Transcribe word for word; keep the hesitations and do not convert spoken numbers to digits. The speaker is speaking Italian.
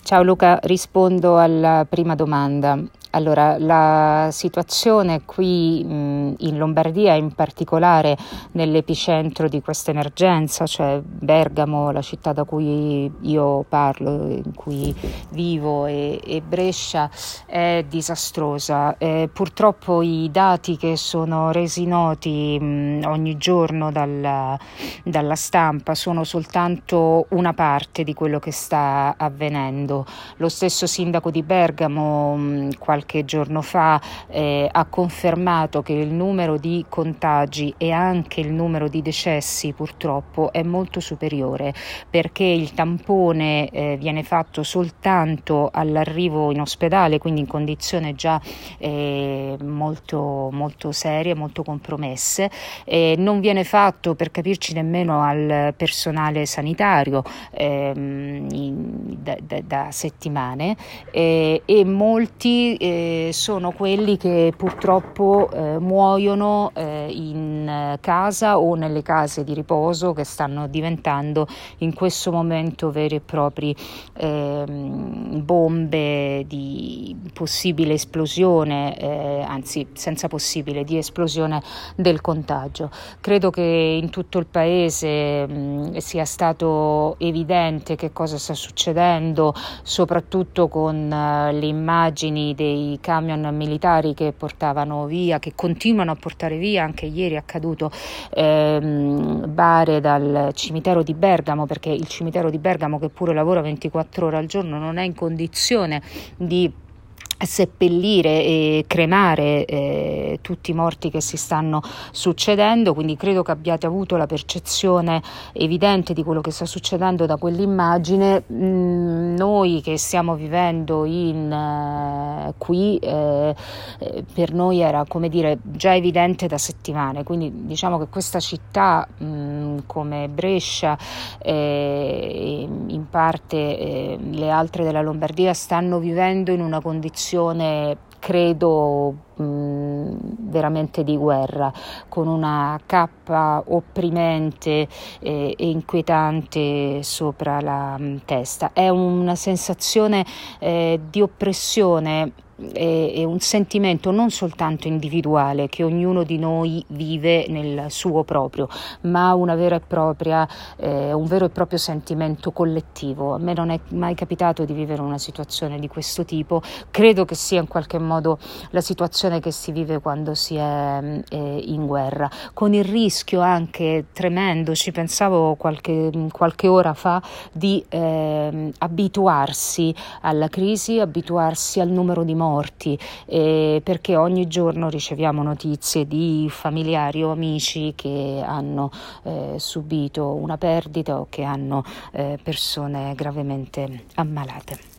Ciao Luca, rispondo alla prima domanda. Allora, la situazione qui mh, in Lombardia, in particolare nell'epicentro di questa emergenza, cioè Bergamo, la città da cui io parlo, in cui vivo, e, e Brescia, è disastrosa. Eh, purtroppo i dati che sono resi noti mh, ogni giorno dalla, dalla stampa sono soltanto una parte di quello che sta avvenendo. Lo stesso sindaco di Bergamo mh, qualche giorno fa eh, ha confermato che il numero di contagi e anche il numero di decessi purtroppo è molto superiore, perché il tampone eh, viene fatto soltanto all'arrivo in ospedale, quindi in condizioni già eh, molto, molto serie, molto compromesse, eh, non viene fatto, per capirci, nemmeno al personale sanitario ehm, in, da, da, da settimane, eh, e molti eh, sono quelli che purtroppo eh, muoiono eh, in casa o nelle case di riposo, che stanno diventando in questo momento veri e propri eh, bombe di possibile esplosione, eh, anzi senza possibile, di esplosione del contagio. Credo che in tutto il paese mh, sia stato evidente che cosa sta succedendo, soprattutto con uh, le immagini dei camion militari che portavano via, che continuano a portare via, anche ieri è accaduto, ehm, bare dal cimitero di Bergamo, perché il cimitero di Bergamo, che pure lavora ventiquattro ore al giorno, non è in condizione di seppellire e cremare eh, tutti i morti che si stanno succedendo. Quindi credo che abbiate avuto la percezione evidente di quello che sta succedendo da quell'immagine. Mm, noi che stiamo vivendo in uh, qui eh, eh, per noi era, come dire, già evidente da settimane, quindi diciamo che questa città mh, come Brescia eh, in parte eh, le altre della Lombardia stanno vivendo in una condizione, credo, mh, veramente di guerra, con una cappa opprimente eh, e inquietante sopra la mh, testa. È una sensazione eh, di oppressione e un sentimento non soltanto individuale che ognuno di noi vive nel suo proprio, ma una vera e propria, eh, un vero e proprio sentimento collettivo. A me non è mai capitato di vivere una situazione di questo tipo. Credo che sia in qualche modo la situazione che si vive quando si è eh, in guerra, con il rischio anche tremendo, ci pensavo qualche, qualche ora fa, di eh, abituarsi alla crisi, abituarsi al numero di morti, eh, perché ogni giorno riceviamo notizie di familiari o amici che hanno eh, subito una perdita o che hanno eh, persone gravemente ammalate.